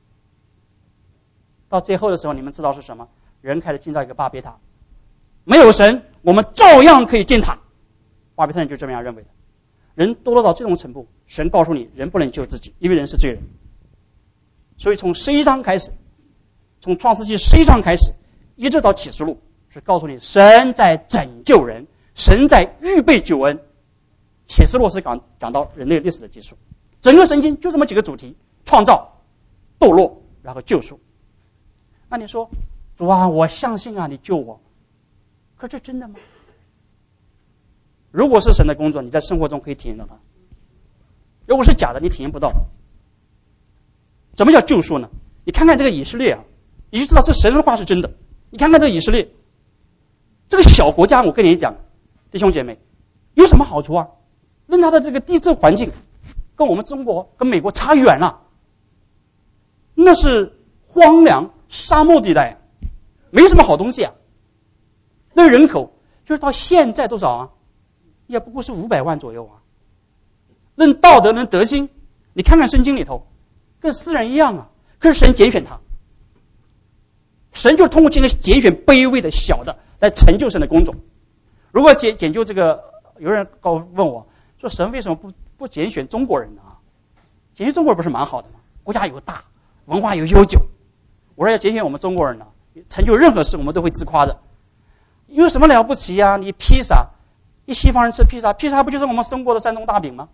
到最后的时候，你们知道是什么？人开始进到一个巴别塔，没有神，我们照样可以进塔。巴别塔人就这么样认为的。人堕落到这种程度，神告诉你，人不能救自己，因为人是罪人。所以从十一章开始，从创世纪十一章开始，一直到启示录，是告诉你神在拯救人，神在预备救恩。启示录是讲讲到人类历史的基础，整个圣经就这么几个主题：创造、堕落，然后救赎。那你说，主啊，我相信啊，你救我，可这真的吗？如果是神的工作，你在生活中可以体验到它。 如果是假的，你体验不到。什么叫救赎呢？你看看这个以色列啊，你就知道这神的话是真的。你看看这个以色列，这个小国家，我跟你讲，弟兄姐妹，有什么好处啊？论它的这个地质环境，跟我们中国、跟美国差远了，那是荒凉沙漠地带，没什么好东西啊。那人口就是到现在多少啊？也不过是五百万左右啊。论道德、论德行，你看看圣经里头，跟诗人一样啊。可是神拣选他，神就通过今天拣选卑微的小的来成就神的工作。如果解解究这个，有人告问我说，神为什么不不拣选中国人呢？拣选中国人不是蛮好的吗？国家又大，文化又悠久。我说要拣选我们中国人呢，成就任何事我们都会自夸的。有什么了不起啊？你披萨，一西方人吃披萨，披萨不就是我们中国的山东大饼吗？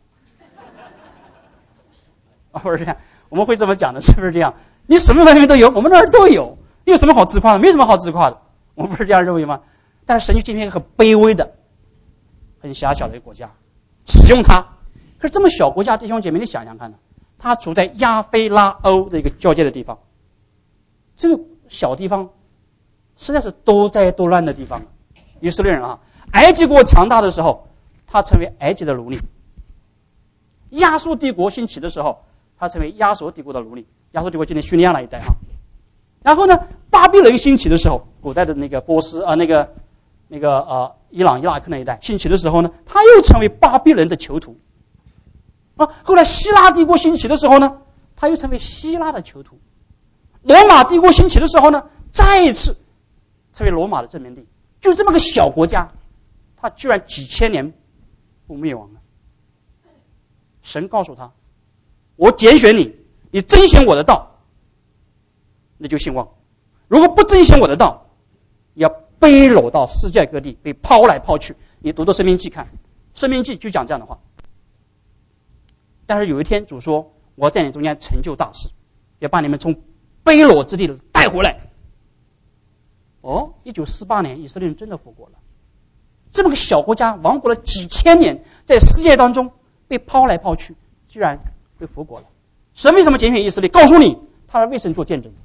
啊，不是这样，我们会这么讲的，是不是这样？你什么方面都有，我们那儿都有，你有什么好自夸的？没什么好自夸的，我们不是这样认为吗？但是神就今天一个很卑微的、很狭小的一个国家，使用它。可是这么小国家，弟兄姐妹，你想想看呢，它处在亚非拉欧的一个交界的地方，这个小地方实在是多灾多难的地方。以色列人啊，埃及国强大的时候，他成为埃及的奴隶；亚述帝国兴起的时候，他成为亚述帝国的奴隶。亚述帝国今天叙利亚那一带啊。然后呢，巴比伦兴起的时候，古代的那个波斯啊、呃，那个那个呃伊朗、伊拉克那一带兴起的时候呢，他又成为巴比伦的囚徒。啊，后来希腊帝国兴起的时候呢，他又成为希腊的囚徒。罗马帝国兴起的时候呢，再一次成为罗马的殖民地。就这么个小国家，他居然几千年不灭亡了。神告诉他，我拣选你，你遵循我的道，那就兴旺；如果不遵循我的道，要背篓到世界各地，被抛来抛去。你读到生命记看，生命记就讲这样的话。但是有一天主说，我在你中间成就大事，要把你们从背篓之地带回来。哦，一九四八年以色列人真的复国了。这么个小国家亡国了几千年，在世界当中被抛来抛去，居然被复国了。神为什么拣选以色列？告诉你，他为神做见证。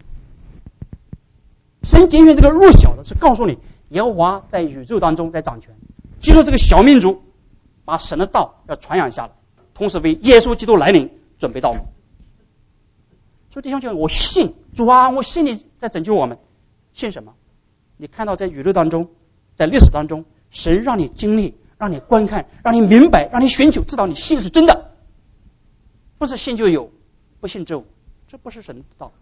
神拣选这个弱小的，是告诉你，耶和华在宇宙当中在掌权，记住这个小民族把神的道要传扬下来，同时为耶稣基督来临准备道路。所以弟兄姐妹，我信主啊，我信你在拯救我们。信什么？你看到在宇宙当中，在历史当中，神让你经历，让你观看，让你明白，让你寻求，知道你信是真的，不是信就有，不信就无，这不是神的道。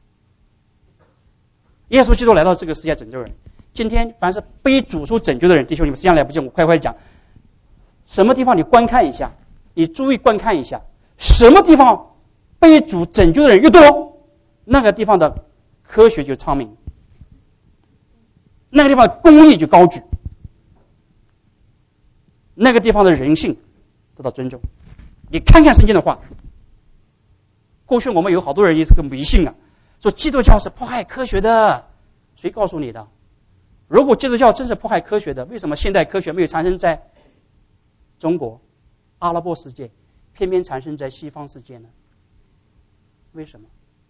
耶稣基督来到这个世界拯救人，今天凡是被主所拯救的人，弟兄你们时间来不及，我快快讲。什么地方你观看一下，你注意观看一下，什么地方被主拯救的人越多，那个地方的科学就昌明，那个地方公义就高举，那个地方的人性得到尊重。你看看圣经的话，过去我们有好多人也是个迷信啊，说基督教是迫害科学的。谁告诉你的？如果基督教真是迫害科学的，为什么现代科学没有产生在中国、阿拉伯世界，偏偏产生在西方世界呢？为什么？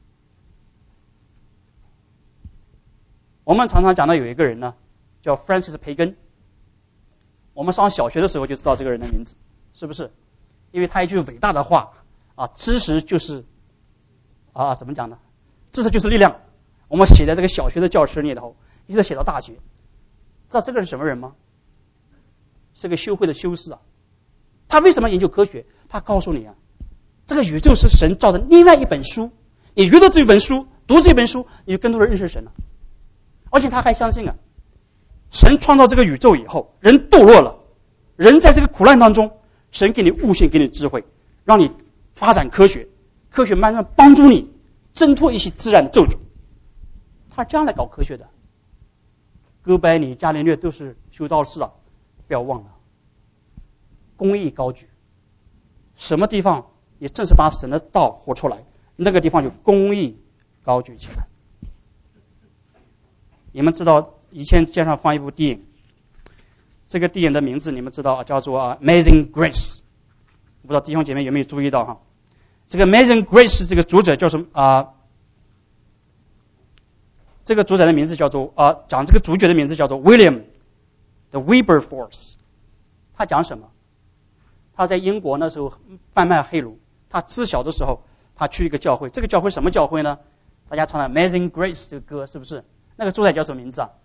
我们常常讲到有一个人呢，叫 Francis 培根。我们上小学的时候就知道这个人的名字，是不是？因为他一句伟大的话啊，知识就是啊，怎么讲呢？知识就是力量。我们写在这个小学的教室里头，一直写到大学。知道这个人什么人吗？是个修会的修士啊。他为什么研究科学？他告诉你啊，这个宇宙是神造的另外一本书。你阅读这本书，读这本书，你就更多的认识神了。而且他还相信啊，神创造这个宇宙以后，人堕落了，人在这个苦难当中，神给你悟性，给你智慧，让你发展科学，科学慢慢帮助你挣脱一些自然的咒诅。他是这样来搞科学的。哥白尼、伽利略都是修道士啊，不要忘了，公义高举。什么地方你正是把神的道活出来，那个地方就公义高举起来。你们知道以前街上放一部电影，这个电影的名字你们知道叫做 Amazing Grace， 不知道弟兄姐妹有没有注意到哈？这个 Amazing Grace 这个作者叫什么啊、呃？这个作者的名字叫做啊、呃，讲这个主角的名字叫做 William the Wilberforce。他讲什么？他在英国那时候贩卖黑奴。他自小的时候，他去一个教会，这个教会什么教会呢？大家唱的 Amazing Grace 这个歌是不是？那个作者叫什么名字啊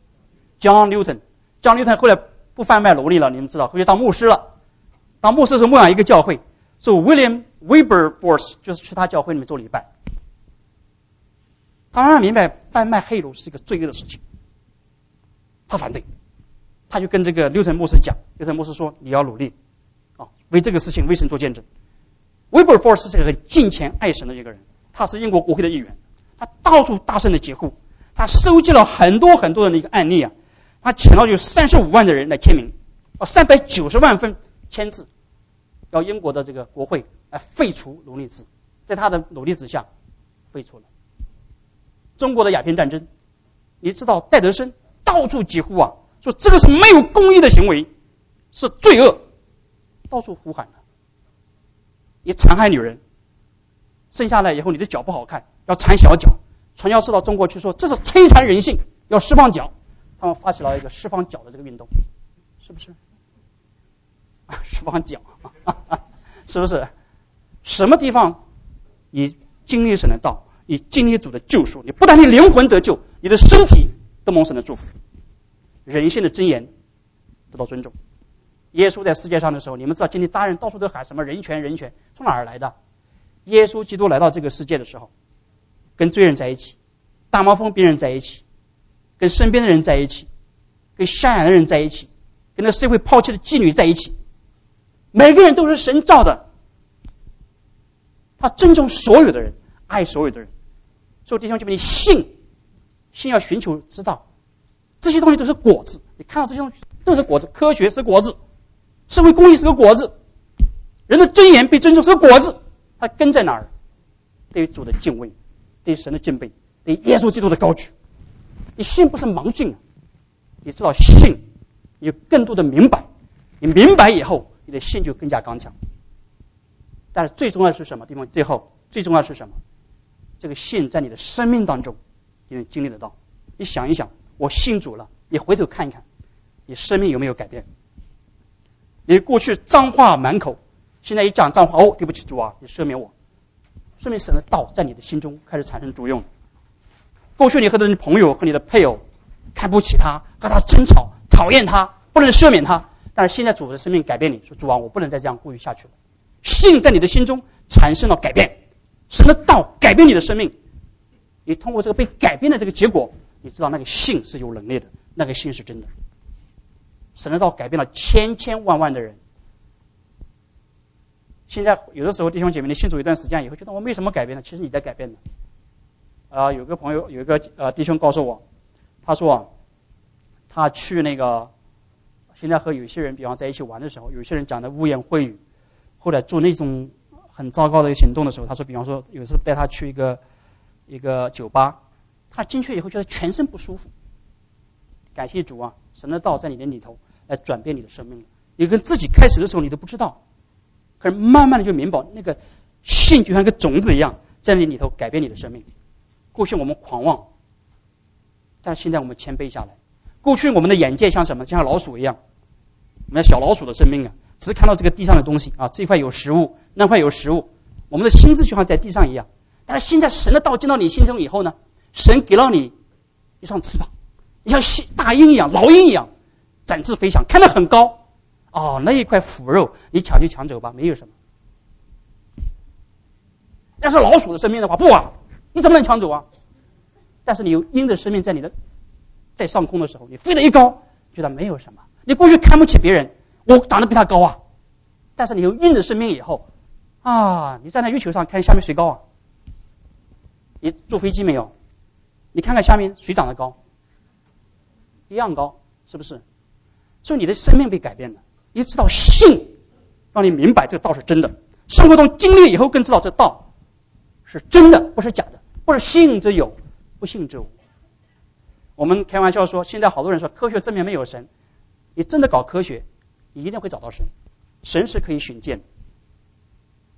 ？John Newton。John Newton 后来不贩卖奴隶了，你们知道，后来当牧师了。当牧师的时候牧养一个教会，所以 William Wilberforce 就是去他教会里面做礼拜。他让他明白贩卖黑奴是一个罪恶的事情，他反对，他就跟这个六成牧师讲，六成牧师说你要努力啊，为这个事情为神做见证。Wilberforce 是个很敬虔爱神的一个人，他是英国国会的议员，他到处大声的疾呼，他收集了很多很多的那个案例啊，他请到有三十五万的人来签名，啊，三百九十万份签字，要英国的这个国会来废除奴隶制，在他的努力之下废除了。中国的鸦片战争，你知道戴德生到处疾呼啊，说这个是没有公义的行为，是罪恶，到处呼喊的。你残害女人，生下来以后你的脚不好看，要缠小脚，传教士到中国去说这是摧残人性，要释放脚，他们发起了一个释放脚的这个运动，是不是？啊，释放脚，是不是？什么地方你经历神的道，你经历主的救赎，你不但你灵魂得救，你的身体都蒙神的祝福，人性的箴言得到尊重。耶稣在世界上的时候，你们知道今天大人到处都喊什么人权人权，从哪儿来的？耶稣基督来到这个世界的时候，跟罪人在一起，大麻风病人在一起，跟身边的人在一起，跟瞎眼的人在一起，跟那社会抛弃的妓女在一起，每个人都是神造的，他尊重所有的人，爱所有的人。所以弟兄姐妹，你信信要寻求知道，这些东西都是果子，你看到这些东西都是果子，科学是果子，社会公益是个果子，人的尊严被尊重是个果子，它根在哪儿？对于主的敬畏，对于神的敬畏，对于耶稣基督的高举。你信不是盲信啊，你知道信，你就更多的明白，你明白以后，你的信就更加刚强。但是最重要的是什么地方？最后最重要的是什么？这个信在你的生命当中你能经历得到。你想一想，我信主了，你回头看一看，你生命有没有改变？你过去脏话满口，现在一讲脏话，哦，对不起主啊，你赦免我，说明神的道在你的心中开始产生作用。过去你和你的朋友和你的配偶看不起他，和他争吵，讨厌他，不能赦免他，但是现在主的生命改变你，说主啊，我不能再这样过于下去了。信在你的心中产生了改变，神的道改变你的生命，你通过这个被改变的这个结果，你知道那个信是有能力的，那个信是真的。神的道改变了千千万万的人。现在有的时候弟兄姐妹，你信主一段时间以后，觉得我没什么改变呢，其实你在改变的。啊、呃，有个朋友，有一个呃弟兄告诉我，他说啊，他去那个现在和有些人比方在一起玩的时候，有些人讲的污言秽语，后来做那种很糟糕的一个行动的时候，他说，比方说有一次带他去一个一个酒吧，他进去以后觉得全身不舒服。感谢主啊，神的道在你的里头来转变你的生命了。你跟自己开始的时候你都不知道，可是慢慢的就明白，那个信就像一个种子一样，在你里头改变你的生命。过去我们狂妄，但是现在我们谦卑下来。过去我们的眼界像什么？就像老鼠一样，我们的小老鼠的生命啊，只是看到这个地上的东西啊，这块有食物，那块有食物，我们的心智就像在地上一样。但是现在神的道进到你心中以后呢，神给了你一双翅膀，你像大鹰一样，老鹰一样展翅飞翔，看得很高。哦，那一块腐肉你抢就抢走吧，没有什么。要是老鼠的生命的话，不啊，你怎么能抢走啊？但是你有鹰的生命在你的在上空的时候，你飞得一高，觉得没有什么。你过去看不起别人，我长得比他高啊，但是你有鹰的生命以后啊，你站在月球上看下面谁高啊？你坐飞机没有？你看看下面谁长得高？一样高，是不是？所以你的生命被改变了，你知道信让你明白这个道是真的，生活中经历以后更知道这道是真的，不是假的，不是信则有，不信则无。我们开玩笑说，现在好多人说科学证明没有神，你真的搞科学，你一定会找到神，神是可以寻见的。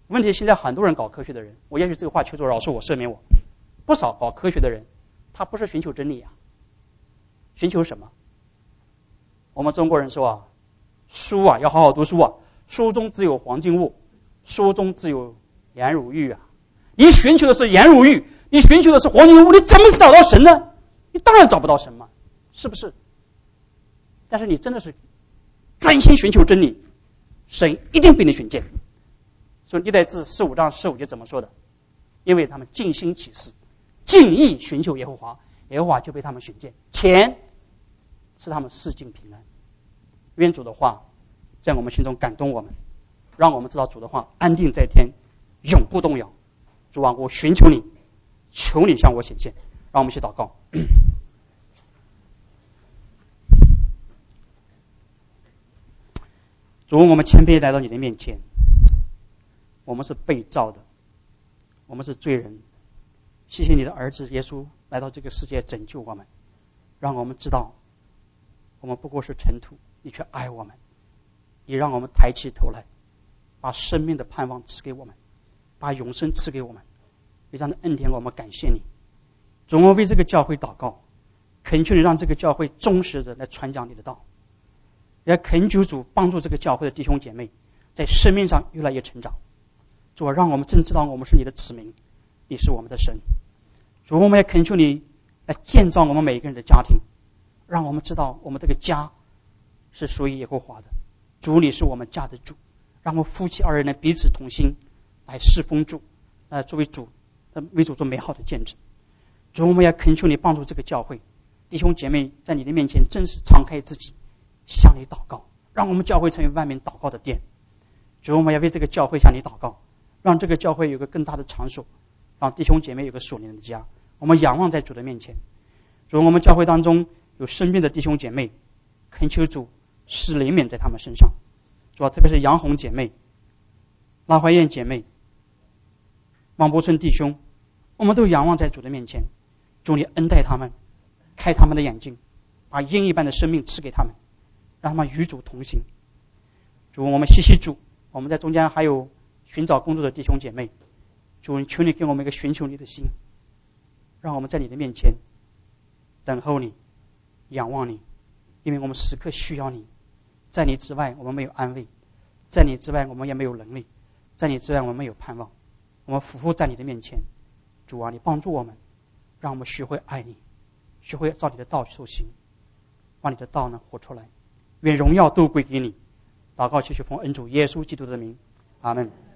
问题现在很多人搞科学的人，我也许这个话求主饶恕我赦免我，不少搞科学的人，他不是寻求真理啊，寻求什么？我们中国人说啊，书啊要好好读书啊，书中自有黄金屋，书中自有颜如玉啊。你寻求的是颜如玉，你寻求的是黄金屋，你怎么找到神呢？你当然找不到神嘛，是不是？但是你真的是专心寻求真理，神一定被你寻见。所以历代志十五章十五节怎么说的？因为他们尽心启示，尽意寻求耶和华，耶和华就被他们寻见，钱是他们四境平安。愿主的话在我们心中感动我们，让我们知道主的话安定在天，永不动摇。主啊，我寻求你，求你向我显现。让我们一起祷告。主，我们谦卑来到你的面前，我们是被造的，我们是罪人，谢谢你的儿子耶稣来到这个世界拯救我们，让我们知道我们不过是尘土，你却爱我们，你让我们抬起头来，把生命的盼望赐给我们，把永生赐给我们，为这样的恩典我们感谢你。主，我们为这个教会祷告，恳求你让这个教会忠实的来传讲你的道，也恳求主帮助这个教会的弟兄姐妹在生命上越来越成长。主，让我们真知道我们是你的子民，你是我们的神。主，我们也恳求你来建造我们每一个人的家庭，让我们知道我们这个家是属于耶和华的。主，你是我们家的主，让我们夫妻二人呢彼此同心来侍奉主，来作为主为主做美好的见证。主，我们也恳求你帮助这个教会弟兄姐妹在你的面前真实敞开自己，向你祷告，让我们教会成为万民祷告的殿。主，我们也为这个教会向你祷告，让这个教会有个更大的场所，让弟兄姐妹有个属灵的家。我们仰望在主的面前。主，我们教会当中有生病的弟兄姐妹，恳求主施怜悯在他们身上。主啊，特别是杨红姐妹、拉怀燕姐妹、王伯春弟兄，我们都仰望在主的面前。主，你恩待他们，开他们的眼睛，把鹰一般的生命赐给他们，让他们与主同行。主，我们谢谢主，我们在中间还有寻找工作的弟兄姐妹，主，求你给我们一个寻求你的心，让我们在你的面前等候你，仰望你，因为我们时刻需要你。在你之外我们没有安慰，在你之外我们也没有能力，在你之外我们没有盼望。我们匍匐在你的面前，主啊，你帮助我们，让我们学会爱你，学会照你的道受行，把你的道呢活出来。愿荣耀都归给你。祷告祈求奉恩主耶稣基督的名，阿们。